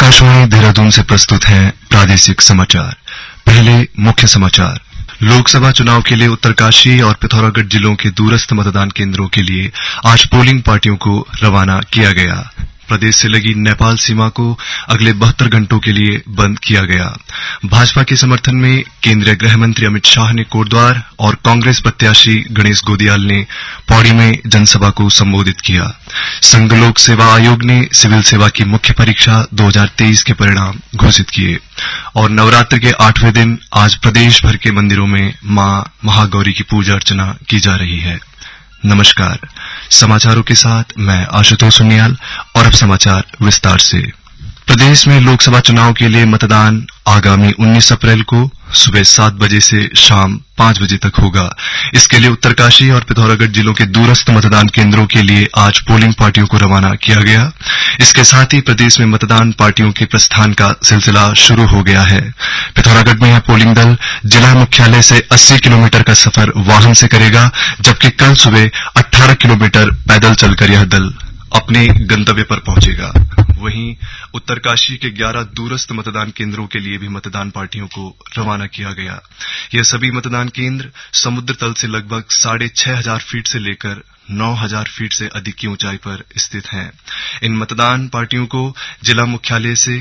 आकाशवाणी देहरादून से प्रस्तुत हैं प्रादेशिक समाचार। पहले मुख्य समाचार। लोकसभा चुनाव के लिए उत्तरकाशी और पिथौरागढ़ जिलों के दूरस्थ मतदान केंद्रों के लिए आज पोलिंग पार्टियों को रवाना किया गया। प्रदेश से लगी नेपाल सीमा को अगले 72 घंटों के लिए बंद किया गया। भाजपा के समर्थन में केंद्रीय गृह मंत्री अमित शाह ने कोटद्वार और कांग्रेस प्रत्याशी गणेश गोदियाल ने पौड़ी में जनसभा को संबोधित किया। संघ लोक सेवा आयोग ने सिविल सेवा की मुख्य परीक्षा 2023 के परिणाम घोषित किए। और नवरात्र के 8वें दिन आज प्रदेश भर के मंदिरों में मां महागौरी की पूजा अर्चना की जा रही है। नमस्कार, समाचारों के साथ मैं आशुतोष उनियाल और अब समाचार विस्तार से। प्रदेश में लोकसभा चुनाव के लिए मतदान आगामी 19 अप्रैल को सुबह 7 बजे से शाम 5 बजे तक होगा। इसके लिए उत्तरकाशी और पिथौरागढ़ जिलों के दूरस्थ मतदान केंद्रों के लिए आज पोलिंग पार्टियों को रवाना किया गया। इसके साथ ही प्रदेश में मतदान पार्टियों के प्रस्थान का सिलसिला शुरू हो गया है। पिथौरागढ़ में यह पोलिंग दल जिला मुख्यालय से 80 किलोमीटर का सफर वाहन से करेगा, जबकि कल सुबह 18 किलोमीटर पैदल चलकर यह दल अपने गंतव्य पर पहुंचेगा। वहीं उत्तरकाशी के 11 दूरस्थ मतदान केंद्रों के लिए भी मतदान पार्टियों को रवाना किया गया। यह सभी मतदान केंद्र समुद्र तल से लगभग 6,500 फीट से लेकर 9,000 फीट से अधिक की ऊंचाई पर स्थित हैं। इन मतदान पार्टियों को जिला मुख्यालय से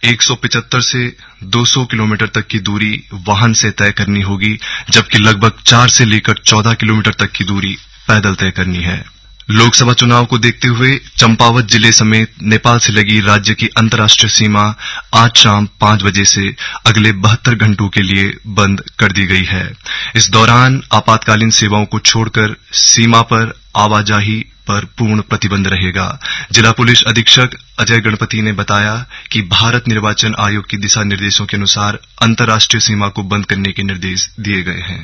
175 से 200 किलोमीटर तक की दूरी वाहन से तय करनी होगी, जबकि लगभग 4 से लेकर 14 किलोमीटर तक की दूरी पैदल तय करनी है। लोकसभा चुनाव को देखते हुए चंपावत जिले समेत नेपाल से लगी राज्य की अंतर्राष्ट्रीय सीमा आज शाम 5 बजे से अगले 72 घंटों के लिए बंद कर दी गई है। इस दौरान आपातकालीन सेवाओं को छोड़कर सीमा पर आवाजाही पर पूर्ण प्रतिबंध रहेगा। जिला पुलिस अधीक्षक अजय गणपति ने बताया कि भारत निर्वाचन आयोग की दिशा निर्देशों के अनुसार अंतर्राष्ट्रीय सीमा को बंद करने के निर्देश दिए गए हैं।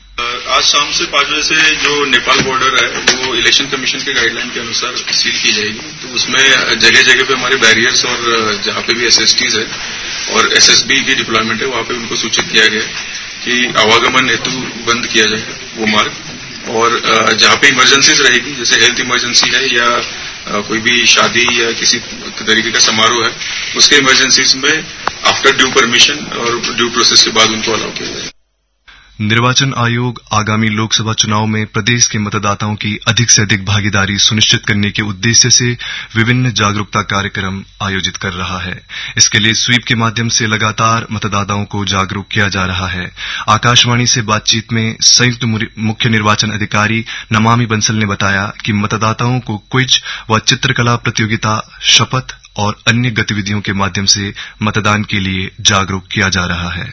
आज शाम से 5 बजे से जो नेपाल बॉर्डर है वो इलेक्शन कमीशन के गाइडलाइन के अनुसार सील की जाएगी। तो उसमें जगह जगह पे हमारे बैरियर्स और जहाँ पे भी एसएसटीज है और एसएसबी की डिप्लॉयमेंट है वहाँ पे उनको सूचित किया गया कि आवागमन हेतु बंद किया जाएगा वो मार्ग। और जहाँ पे इमरजेंसीज रहेगी, जैसे हेल्थ इमरजेंसी है या कोई भी शादी या किसी तरीके का समारोह है, उसके इमरजेंसीज में आफ्टर ड्यू परमिशन और ड्यू प्रोसेस के बाद उनको अलाउ किया जाएगा। निर्वाचन आयोग आगामी लोकसभा चुनाव में प्रदेश के मतदाताओं की अधिक से अधिक भागीदारी सुनिश्चित करने के उद्देश्य से विभिन्न जागरूकता कार्यक्रम आयोजित कर रहा है। इसके लिए स्वीप के माध्यम से लगातार मतदाताओं को जागरूक किया जा रहा है। आकाशवाणी से बातचीत में संयुक्त मुख्य निर्वाचन अधिकारी नमामि बंसल ने बताया कि मतदाताओं को क्विज व चित्रकला प्रतियोगिता, शपथ और अन्य गतिविधियों के माध्यम से मतदान के लिए जागरूक किया जा रहा है।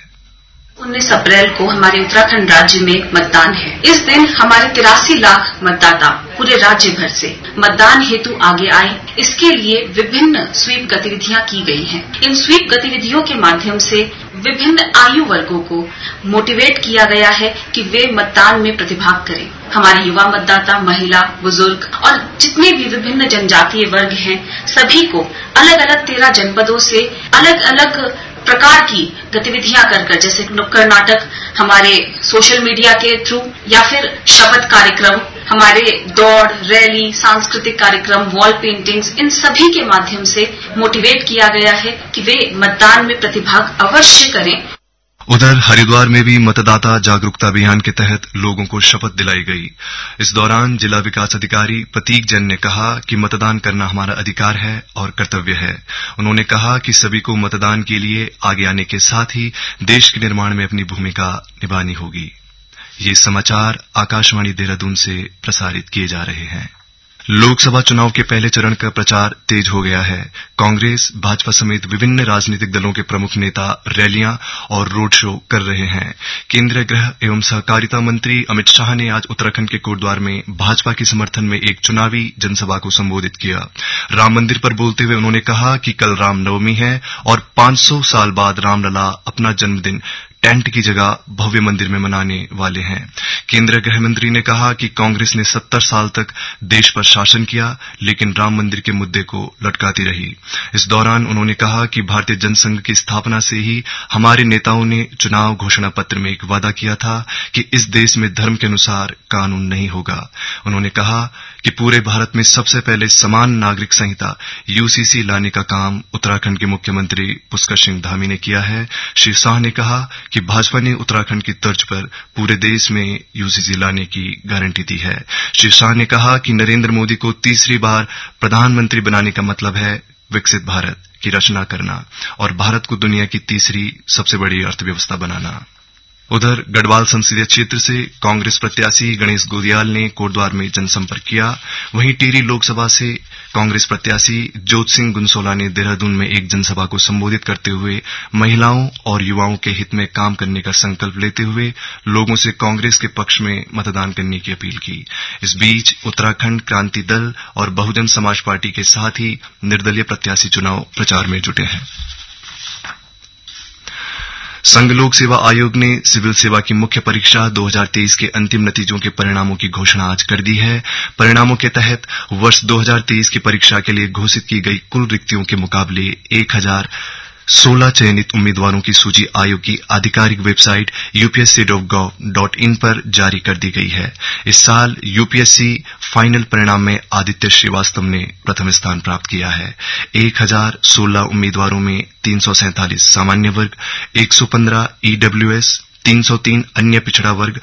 19 अप्रैल को हमारे उत्तराखंड राज्य में मतदान है। इस दिन हमारे 83 लाख मतदाता पूरे राज्य भर से मतदान हेतु आगे आए। इसके लिए विभिन्न स्वीप गतिविधियां की गई हैं। इन स्वीप गतिविधियों के माध्यम से विभिन्न आयु वर्गों को मोटिवेट किया गया है कि वे मतदान में प्रतिभाग करें। हमारे युवा मतदाता, महिला, बुजुर्ग और जितने भी विभिन्न जनजातीय वर्ग हैं, सभी को अलग अलग 13 जनपदों से अलग अलग प्रकार की गतिविधियां कर जैसे नुक्कड़ नाटक हमारे सोशल मीडिया के थ्रू या फिर शपथ कार्यक्रम, हमारे दौड़, रैली, सांस्कृतिक कार्यक्रम, वॉल पेंटिंग्स, इन सभी के माध्यम से मोटिवेट किया गया है कि वे मतदान में प्रतिभाग अवश्य करें। उधर हरिद्वार में भी मतदाता जागरूकता अभियान के तहत लोगों को शपथ दिलाई गई। इस दौरान जिला विकास अधिकारी प्रतीक जैन ने कहा कि मतदान करना हमारा अधिकार है और कर्तव्य है। उन्होंने कहा कि सभी को मतदान के लिए आगे आने के साथ ही देश के निर्माण में अपनी भूमिका निभानी होगी। ये समाचार आकाशवाणी देहरादून से प्रसारित किए जा रहे हैं। लोकसभा चुनाव के पहले चरण का प्रचार तेज हो गया है। कांग्रेस, भाजपा समेत विभिन्न राजनीतिक दलों के प्रमुख नेता रैलियां और रोड शो कर रहे हैं। केंद्रीय गृह एवं सहकारिता मंत्री अमित शाह ने आज उत्तराखंड के कोटद्वार में भाजपा के समर्थन में एक चुनावी जनसभा को संबोधित किया। राम मंदिर पर बोलते हुए उन्होंने कहा कि कल रामनवमी है और 500 साल बाद रामलला अपना जन्मदिन टेंट की जगह भव्य मंदिर में मनाने वाले हैं। केंद्रीय गृह मंत्री ने कहा कि कांग्रेस ने 70 साल तक देश पर शासन किया, लेकिन राम मंदिर के मुद्दे को लटकाती रही। इस दौरान उन्होंने कहा कि भारतीय जनसंघ की स्थापना से ही हमारे नेताओं ने चुनाव घोषणा पत्र में एक वादा किया था कि इस देश में धर्म के अनुसार कानून नहीं होगा। उन्होंने कहा कि पूरे भारत में सबसे पहले समान नागरिक संहिता यूसीसी लाने का काम उत्तराखंड के मुख्यमंत्री पुष्कर सिंह धामी ने किया है। श्री शाह ने कहा कि भाजपा ने उत्तराखंड की तर्ज पर पूरे देश में यूसीसी लाने की गारंटी दी है। श्री शाह ने कहा कि नरेंद्र मोदी को तीसरी बार प्रधानमंत्री बनाने का मतलब है विकसित भारत की रचना करना और भारत को दुनिया की तीसरी सबसे बड़ी अर्थव्यवस्था बनाना। उधर गढ़वाल संसदीय क्षेत्र से कांग्रेस प्रत्याशी गणेश गोदियाल ने कोटद्वार में जनसंपर्क किया। वहीं टिहरी लोकसभा से कांग्रेस प्रत्याशी जोत सिंह गुनसोला ने देहरादून में एक जनसभा को संबोधित करते हुए महिलाओं और युवाओं के हित में काम करने का संकल्प लेते हुए लोगों से कांग्रेस के पक्ष में मतदान करने की अपील की। इस बीच उत्तराखंड क्रांति दल और बहुजन समाज पार्टी के साथ ही निर्दलीय प्रत्याशी चुनाव प्रचार में जुटे हैं। संघ लोक सेवा आयोग ने सिविल सेवा की मुख्य परीक्षा 2023 के अंतिम नतीजों के परिणामों की घोषणा आज कर दी है। परिणामों के तहत वर्ष 2023 की परीक्षा के लिए घोषित की गई कुल रिक्तियों के मुकाबले 1016 चयनित उम्मीदवारों की सूची आयोग की आधिकारिक वेबसाइट upsc.gov.in पर जारी कर दी गई है। इस साल यूपीएससी फाइनल परिणाम में आदित्य श्रीवास्तव ने प्रथम स्थान प्राप्त किया है। 1016 उम्मीदवारों में 347 सामान्य वर्ग, 115 ईडब्ल्यूएस, 303 अन्य पिछड़ा वर्ग,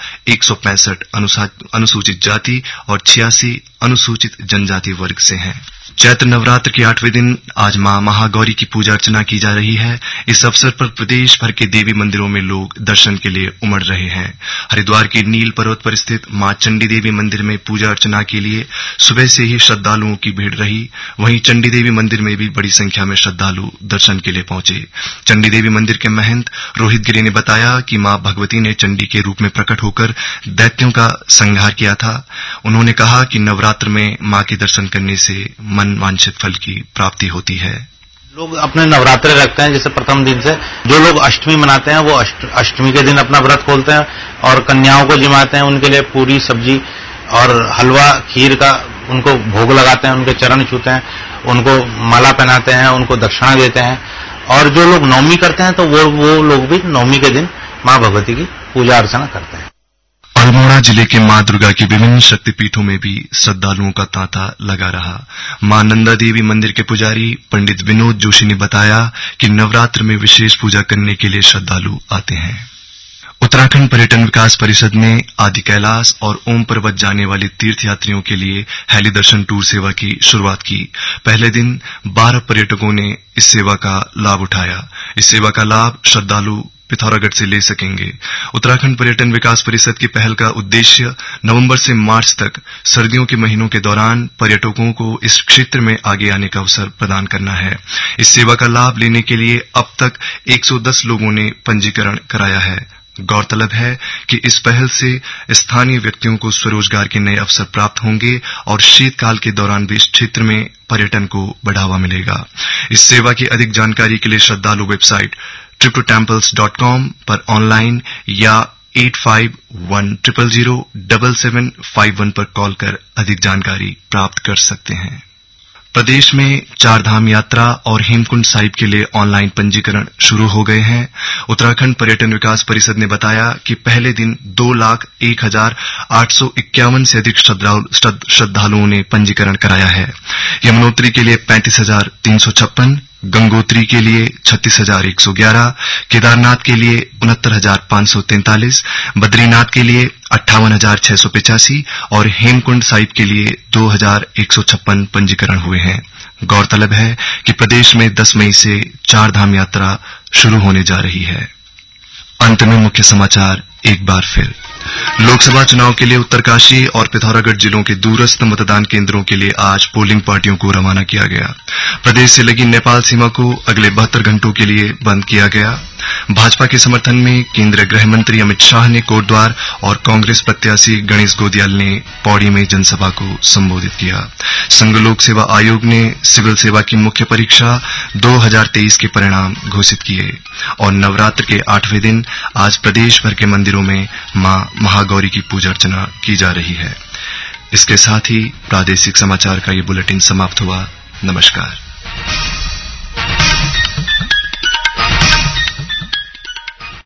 165 अनुसूचित जाति और 86 अनुसूचित जनजाति वर्ग से हैं। चैत्र नवरात्र के 8वें दिन आज मां महागौरी की पूजा अर्चना की जा रही है। इस अवसर पर प्रदेश भर के देवी मंदिरों में लोग दर्शन के लिए उमड़ रहे हैं। हरिद्वार के नील पर्वत पर स्थित मां चंडी देवी मंदिर में पूजा अर्चना के लिए सुबह से ही श्रद्धालुओं की भीड़ रही। वहीं चंडी देवी मंदिर में भी बड़ी संख्या में श्रद्धालु दर्शन के लिए पहुंचे। चंडी देवी मंदिर के महंत रोहित गिरी ने बताया कि मां भगवती ने चंडी के रूप में प्रकट होकर दैत्यों का संहार किया था। उन्होंने कहा कि नवरात्र में मां के दर्शन करने से मन वांछित फल की प्राप्ति होती है। लोग अपने नवरात्रे रखते हैं। जैसे प्रथम दिन से जो लोग अष्टमी मनाते हैं वो अष्टमी के दिन अपना व्रत खोलते हैं और कन्याओं को जिमाते हैं। उनके लिए पूरी सब्जी और हलवा खीर का उनको भोग लगाते हैं, उनके चरण छूते हैं, उनको माला पहनाते हैं, उनको दक्षिणा देते हैं। और जो लोग नवमी करते हैं तो वो लोग भी नवमी के दिन मां भगवती की पूजा अर्चना करते हैं। अल्मोड़ा जिले के मां दुर्गा की विभिन्न शक्तिपीठों में भी श्रद्धालुओं का तांता लगा रहा। मां नंदा देवी मंदिर के पुजारी पंडित विनोद जोशी ने बताया कि नवरात्र में विशेष पूजा करने के लिए श्रद्धालु आते हैं। उत्तराखंड पर्यटन विकास परिषद ने आदि कैलाश और ओम पर्वत जाने वाले तीर्थयात्रियों के लिए हेली दर्शन टूर सेवा की शुरुआत की। पहले दिन 12 पर्यटकों ने इस सेवा का लाभ उठाया। इस सेवा का लाभ श्रद्धालु पिथौरागढ़ से ले सकेंगे। उत्तराखंड पर्यटन विकास परिषद की पहल का उद्देश्य नवंबर से मार्च तक सर्दियों के महीनों के दौरान पर्यटकों को इस क्षेत्र में आगे आने का अवसर प्रदान करना है। इस सेवा का लाभ लेने के लिए अब तक 110 लोगों ने पंजीकरण कराया है। गौरतलब है कि इस पहल से स्थानीय व्यक्तियों को स्वरोजगार के नए अवसर प्राप्त होंगे और शीतकाल के दौरान भी इस क्षेत्र में पर्यटन को बढ़ावा मिलेगा। इस सेवा की अधिक जानकारी के लिए श्रद्धालु वेबसाइट www.temples.com पर ऑनलाइन या 8510007751 पर कॉल कर अधिक जानकारी प्राप्त कर सकते हैं। प्रदेश में चारधाम यात्रा और हेमकुंड साहिब के लिए ऑनलाइन पंजीकरण शुरू हो गए हैं। उत्तराखंड पर्यटन विकास परिषद ने बताया कि पहले दिन 2,01,851 से अधिक श्रद्धालुओं ने पंजीकरण कराया है। यमुनोत्री के लिए 35,356, गंगोत्री के लिए 36,111, केदारनाथ के लिए 69,543, बद्रीनाथ के लिए 58,685 और हेमकुंड साहिब के लिए 2,156 पंजीकरण हुए हैं। गौरतलब है कि प्रदेश में 10 मई से चारधाम यात्रा शुरू होने जा रही है। अंत में मुख्य समाचार एक बार फिर। लोकसभा चुनाव के लिए उत्तरकाशी और पिथौरागढ़ जिलों के दूरस्थ मतदान केंद्रों के लिए आज पोलिंग पार्टियों को रवाना किया गया। प्रदेश से लगी नेपाल सीमा को अगले 72 घंटों के लिए बंद किया गया। भाजपा के समर्थन में केंद्रीय गृह मंत्री अमित शाह ने कोटद्वार और कांग्रेस प्रत्याशी गणेश गोदियाल ने पौड़ी में जनसभा को संबोधित किया। संघ लोक सेवा आयोग ने सिविल सेवा की मुख्य परीक्षा 2023 के परिणाम घोषित किए और नवरात्र के 8वें दिन आज प्रदेश भर के मंदिरों में मां महागौरी की पूजा अर्चना की जा रही है। इसके साथ ही प्रादेशिक समाचार का ये बुलेटिन समाप्त हुआ। नमस्कार।